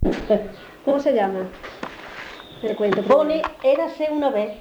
¿Cómo se llama el cuento? Pone, érase una vez,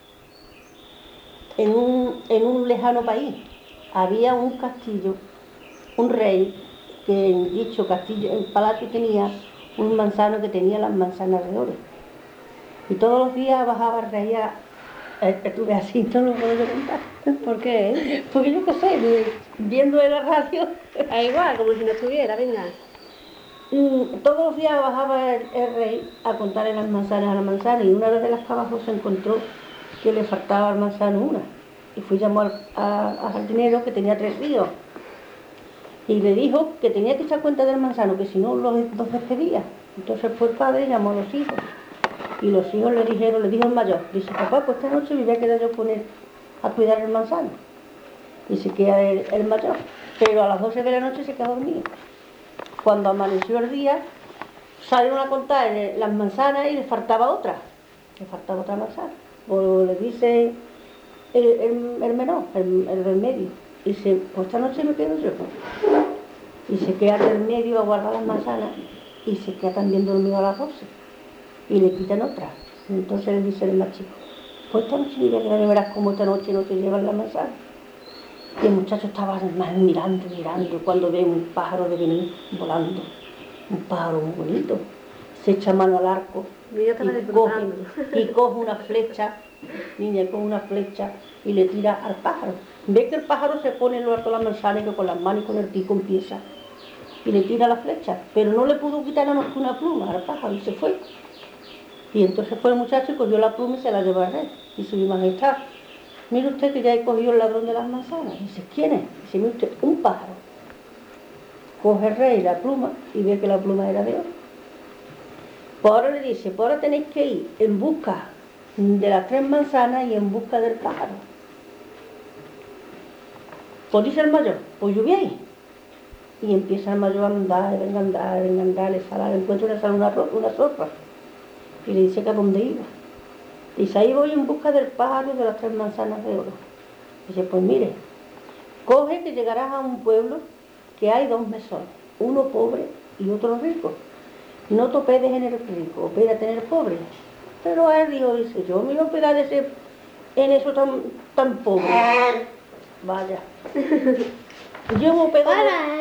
en un lejano país, había un castillo, un rey, que en dicho castillo, el palacio tenía un manzano que tenía las manzanas de oro. Y todos los días bajaba el rey estuve así, no lo puedo contar. ¿Por qué? Porque yo qué sé, viendo en la radio. Da igual, como si no estuviera, venga. Todos los días bajaba el rey a contarle las manzanas a la manzana, y una vez de las que abajo se encontró que le faltaba al manzano una. Y fui llamó al jardinero, que tenía 3 hijos, y le dijo que tenía que echar cuenta del manzano, que si no los despedía. Entonces fue el padre y llamó a los hijos. Y los hijos le dijo el mayor, dice, papá, pues esta noche me voy a quedar yo con él a cuidar el manzano. Y se queda el mayor, pero a las 12 de la noche se quedó dormido. Cuando amaneció el día, salieron a contar las manzanas y le faltaba otra manzana. O le dice el menor, el del medio, y dice, pues esta noche me quedo yo. Y se queda del medio a guardar las manzanas, y se queda también dormido a las 12. Y le quitan otra. Y entonces le dice el más chico, pues esta noche me voy a quedar, verás cómo esta noche no te llevan la manzana. Y el muchacho estaba más mirando, cuando ve un pájaro de venir volando, un pájaro muy bonito, se echa mano al arco y coge una flecha, coge una flecha y le tira al pájaro. Ve que el pájaro se pone en lo alto de la manzana, y que con las manos y con el pico empieza, y le tira la flecha, pero no le pudo quitar nada más que una pluma al pájaro, y se fue. Y entonces fue el muchacho y cogió la pluma y se la llevó al rey. Dice, mi majestad, mire usted que ya he cogido el ladrón de las manzanas. Dice, ¿quién es? Dice, mire usted, un pájaro. Coge el rey la pluma y ve que la pluma era de oro. Pues ahora le dice, pues ahora tenéis que ir en busca de las 3 manzanas y en busca del pájaro. Pues dice el mayor, pues yo voy a ir. Y empieza el mayor a andar, venga a andar, le sale al encuentro, le sale una zorra. Y le dice que a dónde iba. Dice, ahí voy en busca del pájaro y de las 3 manzanas de oro. Dice, pues mire, coge que llegarás a un pueblo que hay 2 mesones, uno pobre y otro rico. No te hospedes en el rico, hospédate en el pobre. Pero él dice, yo me voy a hospedar en eso tan pobre. Vaya. Yo me hospedo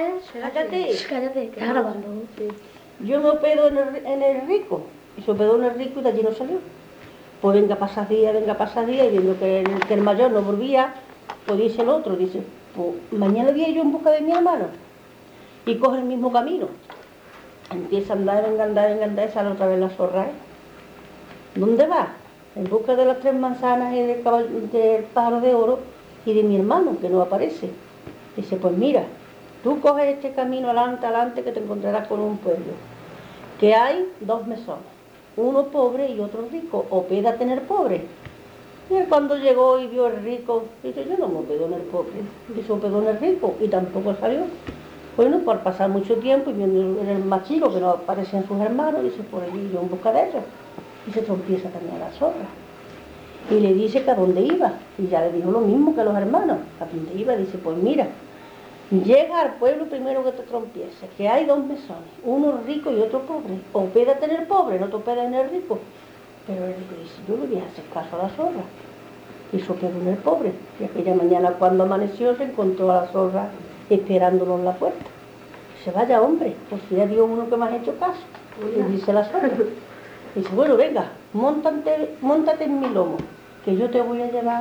Cállate, que está grabando. Yo me hospedo en el rico. Y se hospedó en el rico y de allí no salió. Pues venga a pasar día, y viendo que el mayor no volvía, pues dice el otro, dice, pues mañana voy yo en busca de mi hermano. Y coge el mismo camino. Empieza a andar, venga a andar, y sale otra vez la zorra. ¿Dónde va? En busca de las 3 manzanas y del pájaro de oro y de mi hermano, que no aparece. Dice, pues mira, tú coges este camino adelante, que te encontrarás con un pueblo, que hay 2 mesones, uno pobre y otro rico, hospédate en el pobre. Y él cuando llegó y vio el rico, dice, yo no me hospedo en el pobre, dice, hospedó en el rico, y tampoco salió. Bueno, por pasar mucho tiempo y viendo el más chico que no aparecen sus hermanos, dice, por allí yo en busca de ellos. Y se trompieza también a la zorra. Y le dice que a dónde iba. Y ya le dijo lo mismo que a los hermanos. ¿A dónde iba? Dice, pues mira, llega al pueblo primero que te trompieces, que hay 2 mesones, uno rico y otro pobre. Hospédate en el pobre, no te hospedas en el rico. Pero el rico dice, yo le voy a hacer caso a la zorra. Y se hospedó en el pobre. Y aquella mañana cuando amaneció se encontró a la zorra esperándolo en la puerta. Dice, vaya hombre, pues ya dio uno que me has hecho caso. Y dice la zorra. Dice, bueno, venga, móntate en mi lomo, que yo te voy a llevar.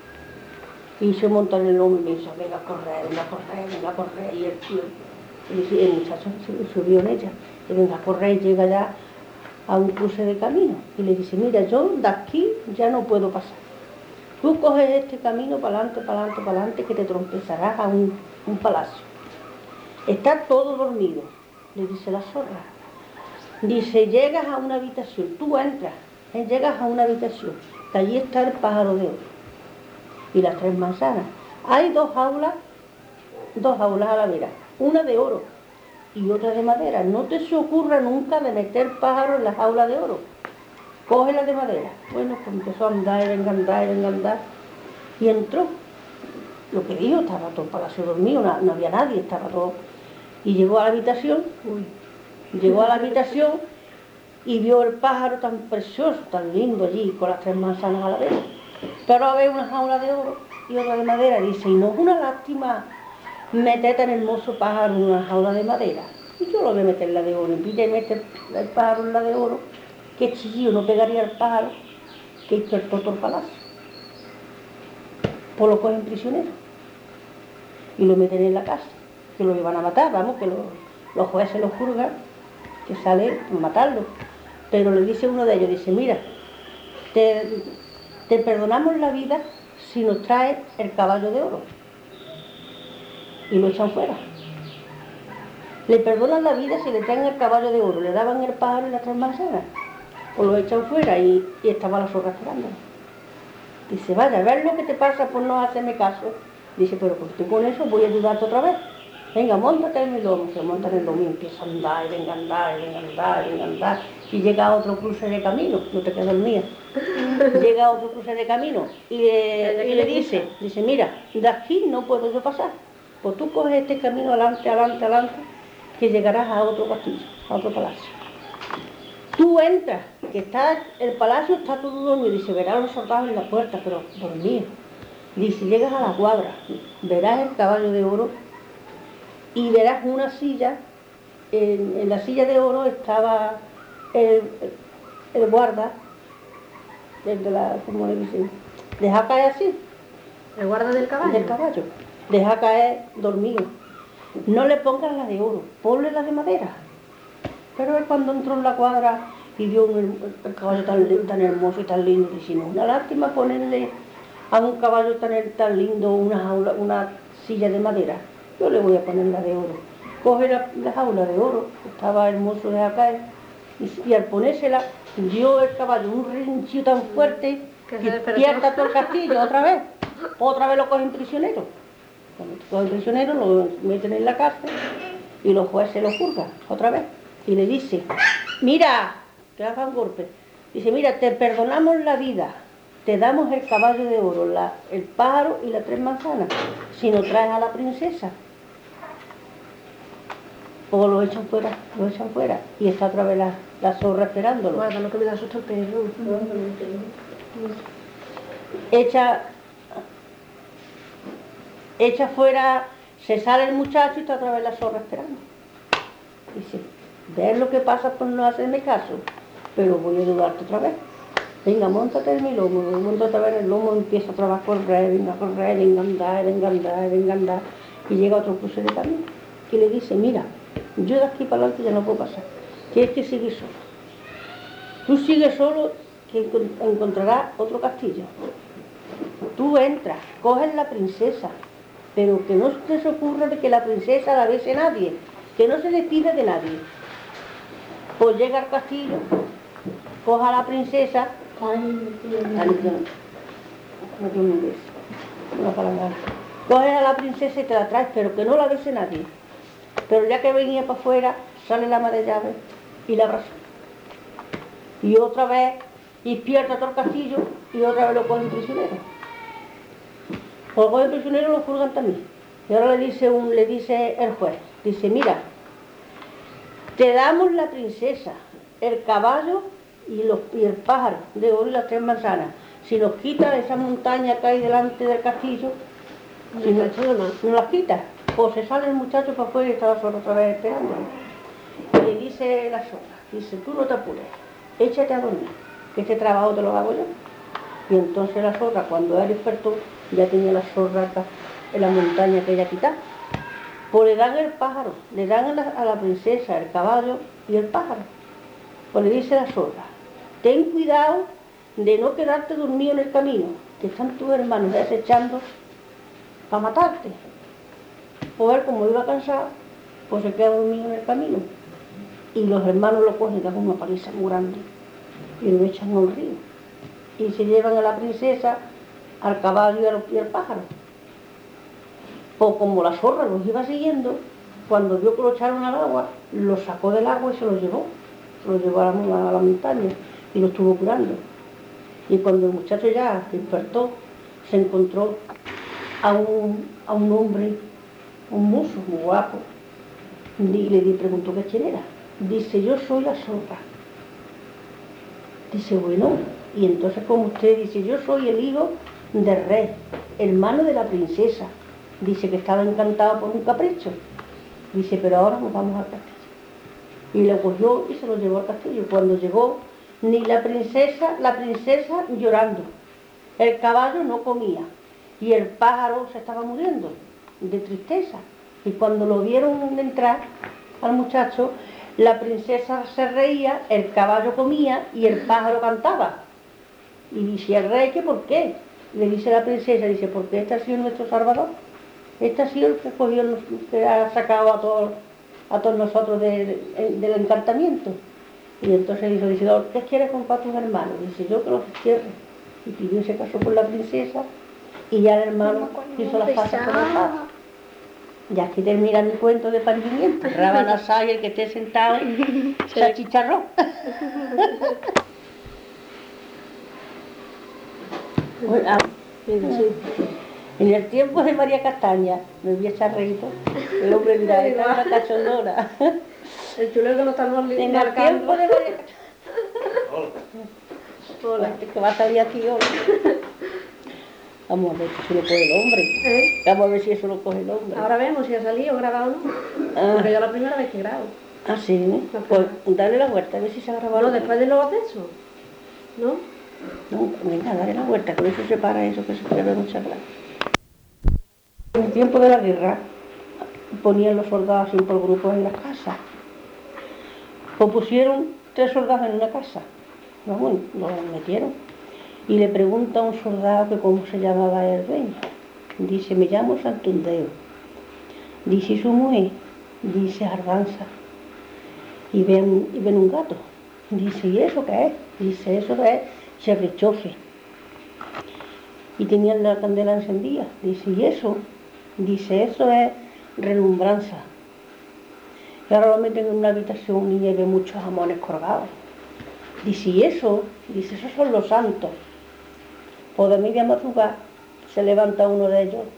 Y se monta en el lomo y me dice, venga a correr. Y el muchacho subió en ella. Y venga a correr, y llega ya a un cruce de camino. Y le dice, mira, yo de aquí ya no puedo pasar. Tú coges este camino para adelante, que te trompezarás a un palacio. Está todo dormido, le dice la zorra. Dice, llegas a una habitación, tú entras, llegas a una habitación, que allí está el pájaro de oro y las 3 manzanas. Hay 2 jaulas a la vera, una de oro y otra de madera. No te se ocurra nunca de meter pájaro en la jaula de oro. Coge la de madera. Bueno, pues empezó a andar, venga a andar, y entró. Lo que dijo, estaba todo el palacio dormido, no había nadie, estaba todo. Y llegó a la habitación, y vio el pájaro tan precioso, tan lindo allí, con las 3 manzanas a la vez. Pero ahora ve una jaula de oro y otra de madera. Dice, ¿y no es una lástima meter tan hermoso pájaro en una jaula de madera? Y yo lo voy a meter en la de oro. En vez de meter el pájaro en la de oro, que chillido no pegaría el pájaro que despertó todo el palacio. Pues lo cogen prisionero y lo meten en la casa, que lo iban a matar, vamos, que los jueces lo juzgan, que sale a matarlo. Pero le dice uno de ellos, dice, mira, te perdonamos la vida si nos traes el caballo de oro. Y lo echan fuera. Le perdonan la vida si le traen el caballo de oro, le daban el pájaro y las 3 manzanas. O lo echan fuera y estaba la zorra esperándolo. Dice, vaya, a ver lo que te pasa por no hacerme caso. Dice, pero pues tú con eso voy a ayudarte otra vez. Venga, móntate en mi lomo. Se monta en el lomo y empieza a andar, y venga a andar, y venga a andar, y venga a andar. Y llega a otro cruce de camino, no te quedas dormida. Llega a otro cruce de camino y le dice, mira, de aquí no puedo yo pasar. Pues tú coges este camino adelante, adelante, adelante, que llegarás a otro castillo, a otro palacio. Tú entras, que el palacio está todo dormido, y se verán los soldados en la puerta, pero dormidos. Dice, llegas a la cuadra, verás el caballo de oro y verás una silla, en la silla de oro estaba el guarda, el de la, ¿cómo le dicen? Deja caer así. ¿El guarda del caballo? Del caballo. Deja caer dormido. No le pongas la de oro, ponle la de madera. Pero él cuando entró en la cuadra y vio el caballo tan hermoso y tan lindo, dice, no, una lástima ponerle a un caballo tan lindo una silla de madera. Yo le voy a poner la de oro. Coge la jaula de oro, que estaba hermoso de caer, y al ponérsela, dio el caballo un rinchillo tan fuerte que despierta todo el castillo otra vez. Otra vez lo cogen prisionero. Cuando cogen prisionero lo meten en la cárcel y los jueces lo juzgan otra vez. Y le dice, mira, que haga un golpe. Dice, mira, te perdonamos la vida, te damos el caballo de oro, el pájaro y las 3 manzanas, si nos traes a la princesa. O lo echan fuera, y está otra vez la zorra esperándolo. Guarda, lo que me da susto el perro. Echa fuera, se sale el muchacho y está otra vez la zorra esperando. Dice, ¿ves lo que pasa por no hacerme caso? Pero voy a ayudarte otra vez. Venga, móntate en mi lomo, monta otra vez en el lomo, empieza otra vez a correr, venga a andar, venga a andar, venga a andar. Y llega a otro cruce de camino. Y le dice, mira, yo de aquí para adelante ya no puedo pasar. Tienes que seguir solo. Tú sigues solo, que encontrarás otro castillo. Tú entras, coges la princesa, pero que no se te ocurra de que la princesa la bese nadie, que no se despide de nadie. Pues llega al castillo, coja a la princesa, coge a la princesa y te la traes, pero que no la bese nadie. Pero ya que venía para afuera, sale la ama de llave y la abraza. Y otra vez, y pierda todo el castillo, y otra vez lo cogen prisionero. Pues lo cogen prisionero, lo juzgan también. Y ahora le dice el juez, dice, mira, te damos la princesa, el caballo y el pájaro de oro y las 3 manzanas. Si nos quitas esa montaña que hay delante del castillo, si no las quitas, pues se sale el muchacho para afuera y está la zorra otra vez esperando. Y le dice la zorra, dice, tú no te apures, échate a dormir, que este trabajo te lo hago yo. Y entonces la zorra, cuando él despertó, ya tenía la zorra acá en la montaña que ella quitaba. Pues le dan el pájaro, le dan a la princesa el caballo y el pájaro. Pues le dice la zorra, ten cuidado de no quedarte dormido en el camino, que están tus hermanos desechando para matarte. Pues él, como iba cansado, pues se queda dormido en el camino. Y los hermanos lo cogen, dan una paliza muy grande, y lo echan a un río. Y se llevan a la princesa, al caballo y al pájaro. Pues como la zorra los iba siguiendo, cuando vio que lo echaron al agua, lo sacó del agua y se lo llevó. Se lo llevó a la montaña y lo estuvo curando. Y cuando el muchacho ya despertó, se encontró a un hombre, un mozo muy guapo, y le preguntó que quién era. Dice, yo soy la zorra, Dice, bueno, y entonces como usted dice, yo soy el hijo del rey, hermano de la princesa. Dice que estaba encantado por un capricho. Dice, pero ahora nos vamos al castillo. Y lo cogió y se lo llevó al castillo. Cuando llegó, ni la princesa llorando. El caballo no comía. Y el pájaro se estaba muriendo de tristeza. Y cuando lo vieron entrar al muchacho, la princesa se reía, el caballo comía y el pájaro cantaba. Y dice el rey que ¿por qué? Le dice la princesa, dice, porque este ha sido nuestro salvador. Este ha sido el que cogió, que ha sacado a todos nosotros del encantamiento. Y entonces dijo, dice, ¿qué quieres con tus hermanos? Dice, yo que los cierre. Y pidió ese caso con la princesa y ya el hermano hizo las pasas con el padre. Y aquí termina mi cuento de pandimiento. Rabanasá y el que esté sentado se achicharró. Bueno, en el tiempo de María Castaña, me voy a echar reíto, el hombre dirá, esta es una cachondona. El chulero no está En el tiempo de María Castaña. Que va a salir aquí hoy. Vamos a ver si eso lo coge el hombre. Vamos a ver si eso lo coge el hombre. Ahora vemos si ha salido grabado o no. Porque yo la primera vez que grabo. Ah, sí, ¿no? Pues dale la vuelta, a ver si se ha grabado. No, después de los de eso. ¿No? No, venga, dale la vuelta, con eso se para eso, que se pierde mucha plata. En el tiempo de la guerra, ponían los soldados así por grupos en las casas. Pues pusieron 3 soldados en una casa. Vamos, los metieron. Y le pregunta a un soldado que cómo se llamaba el dueño. Dice, me llamo Santundeo. Dice, ¿y su mujer? Dice, Ardanza. Y ven un gato. Dice, ¿y eso qué es? Dice, eso es cherrichofe. Y tenían la candela encendida. Dice, ¿y eso? Dice, eso es relumbranza. Y ahora lo meten en una habitación y ve muchos jamones colgados. Dice, ¿y eso? Dice, esos son los santos. Pues de media madrugada se levanta uno de ellos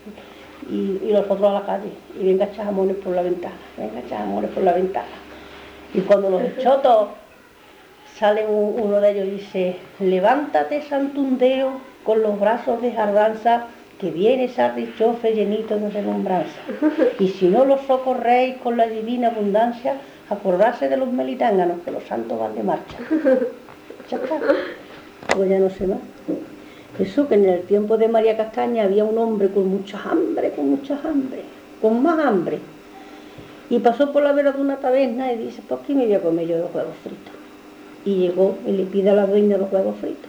y los otros a la calle. Y venga a echar jamones por la ventana. Venga a echar jamones por la ventana. Y cuando los echó todos, sale uno de ellos y dice, levántate, Santundeo, con los brazos de Jardanza, que viene Sarrichofe llenito de relumbranza. Y si no los socorréis con la divina abundancia, acordarse de los melitánganos, que los santos van de marcha. Ya está. Pues ya no sé más. Eso que en el tiempo de María Castaña había un hombre con mucha hambre, con más hambre. Y pasó por la vera de una taberna y dice, ¿por qué me voy a comer yo los huevos fritos? Y llegó y le pide a la dueña los huevos fritos.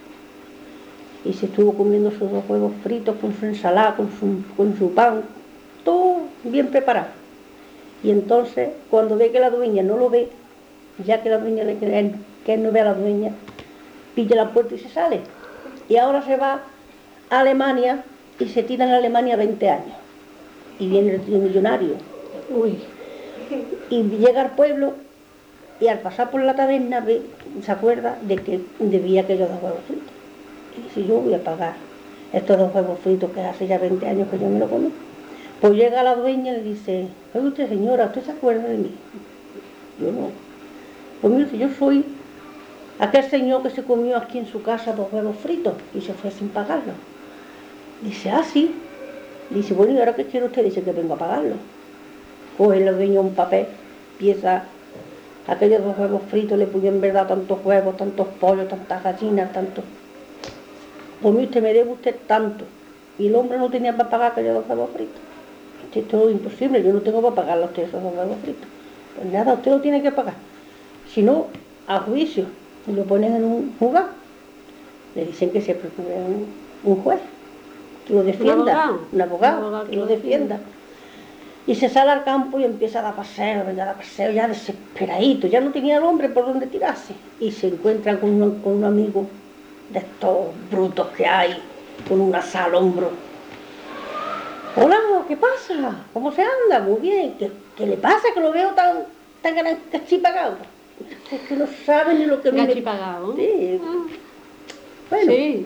Y se estuvo comiendo sus 2 huevos fritos con su ensalada, con su pan, todo bien preparado. Y entonces, cuando ve que la dueña no lo ve, ya que la dueña le cree que él no ve a la dueña, pilla la puerta y se sale. Y ahora se va a Alemania y se tira en Alemania 20 años. Y viene el tío millonario. Uy. Y llega al pueblo y al pasar por la taberna se acuerda de que debía aquellos 2 huevos fritos. Y dice, yo voy a pagar estos 2 huevos fritos que hace ya 20 años que yo me lo comí. Pues llega la dueña y le dice, oye usted señora, ¿usted se acuerda de mí? Yo no. Pues mire, yo soy aquel señor que se comió aquí en su casa 2 huevos fritos y se fue sin pagarlo. Dice, ah, sí. Dice, bueno, ¿y ahora qué quiere usted? Dice que vengo a pagarlo. Coge la dueña un papel, empieza aquellos 2 huevos fritos, le puso en verdad tantos huevos, tantos pollos, tantas gallinas, tantos. Pues mire, usted me debe usted tanto. Y el hombre no tenía para pagar aquellos 2 huevos fritos. Esto es imposible, yo no tengo para pagarle a usted esos 2 huevos fritos. Pues nada, usted lo tiene que pagar. Si no, a juicio. Y lo ponen en un juzgado. Le dicen que se procure un juez que lo defienda, un abogado que lo defienda. Y se sale al campo y empieza a dar paseo, ya desesperadito, ya no tenía el hombre por donde tirarse. Y se encuentran con un amigo de estos brutos que hay, con una asa al hombro. Hola, ¿qué pasa? ¿Cómo se anda? Muy bien. ¿Qué le pasa? Que lo veo tan cachipagado. Es que no sabe ni lo que me... Cachipagado. Sí. Bueno. Sí.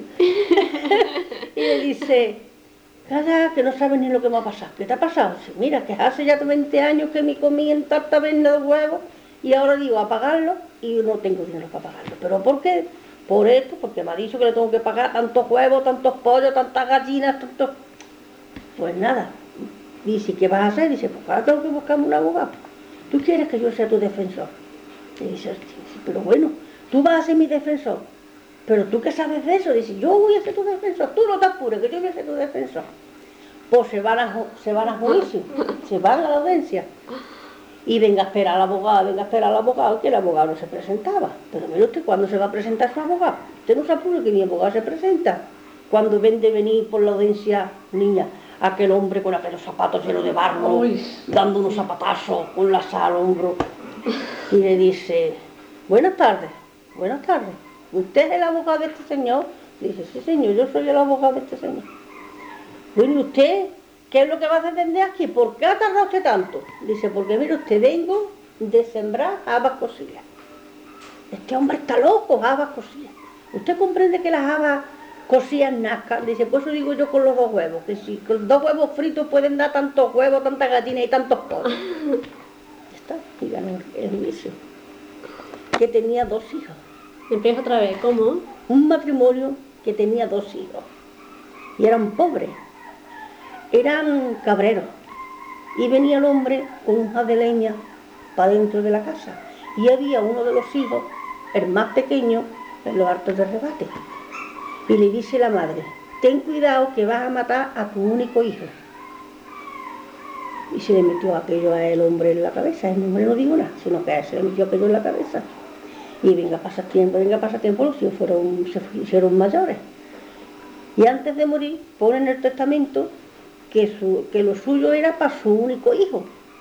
Y le dice, calla, que no sabe ni lo que me ha pasado. ¿Qué te ha pasado? Dice, mira, que hace ya 20 años que me comí en tarta taberna de huevos y ahora digo a pagarlo y no tengo dinero para pagarlo. ¿Pero por qué? por esto, porque me ha dicho que le tengo que pagar tantos huevos, tantos pollos, tantas gallinas, tantos... Pues nada. Dice, ¿qué vas a hacer? Dice, pues ahora tengo que buscarme un abogado. ¿Tú quieres que yo sea tu defensor? Y dice, "Sí, pero bueno, tú vas a ser mi defensor. Pero tú qué sabes de eso". Dice, yo voy a ser tu defensor. Tú no te apures, que yo voy a ser tu defensor. Pues se van a juicio, se van a la audiencia. Y venga a esperar al abogado, que el abogado no se presentaba. Pero mire usted, ¿cuándo se va a presentar su abogado? Usted no se apure que mi abogado se presenta. Cuando ven de venir por la audiencia, niña, aquel hombre con aquellos zapatos llenos de barro, dando unos zapatazos con la sal al hombro, y le dice, buenas tardes, ¿usted es el abogado de este señor? Dice, sí señor, yo soy el abogado de este señor. Bueno, ¿y usted qué es lo que va a defender aquí? ¿Por qué ha tardado usted tanto? Dice, porque mire usted, vengo de sembrar habas cocidas. Este hombre está loco, habas cocidas. ¿Usted comprende que las habas cocidas nazcan? Dice, pues eso digo yo con los 2 huevos, que si con 2 huevos fritos pueden dar tantos huevos, tantas gallinas y tantos pollos. Ya está, y ganó el juicio. Que tenía 2 hijos. Empieza otra vez, ¿cómo? Un matrimonio que tenía 2 hijos. Y eran pobres. Eran cabreros. Y venía el hombre con un haz de leña para dentro de la casa. Y había uno de los hijos, el más pequeño, en los hartos de rebate. Y le dice la madre, ten cuidado que vas a matar a tu único hijo. Y se le metió aquello a el hombre en la cabeza. El hombre no dijo nada, sino que a él se le metió aquello en la cabeza. Y venga, pasa tiempo, los hijos se hicieron mayores. Y antes de morir, pone en el testamento que lo suyo era para su único hijo.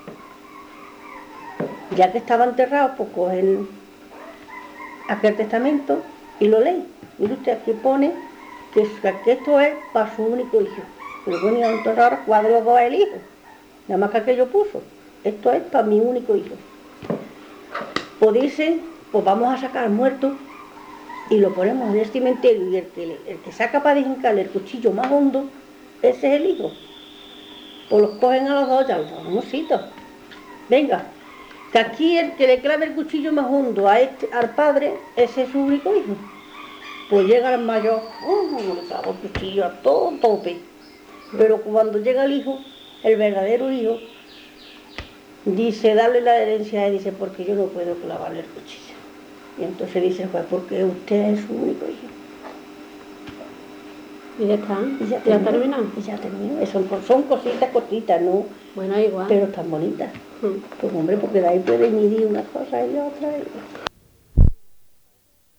Ya que estaba enterrado, pues cogen aquel testamento y lo leen. Mire usted, aquí pone que esto es para su único hijo. Pero bueno, entonces ahora cuadro 2 el hijo. Nada más que aquello puso. Esto es para mi único hijo. Pues dicen, pues vamos a sacar al muerto y lo ponemos en el cementerio, y el que sea capaz de hincarle el cuchillo más hondo, ese es el hijo. Pues los cogen a los 2 ya, los mocitos. Venga, que aquí el que le clave el cuchillo más hondo al padre, ese es su único hijo. Pues llega el mayor, le clava el cuchillo a todo tope. Pero cuando llega el hijo, el verdadero hijo, dice, dale la herencia, y dice, porque yo no puedo clavarle el cuchillo. Y entonces dice el juez, porque usted es su único hijo. Y ya está, Y ya terminó. Y ya terminó. Son cositas cortitas, ¿no? Bueno, igual. Pero tan bonitas. Pues hombre, porque de ahí puede medir una cosa y otra.